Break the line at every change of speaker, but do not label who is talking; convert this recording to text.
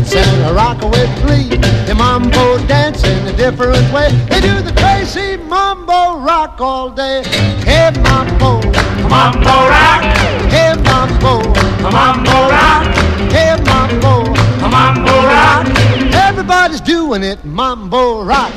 dance and rock with glee. The mambo dance in a different way. They do the crazy mambo rock all day. Hey mambo,
Mambo rock,
hey mambo,
mambo rock,
hey mambo.
mambo rock.
Everybody's doing it, mambo rock.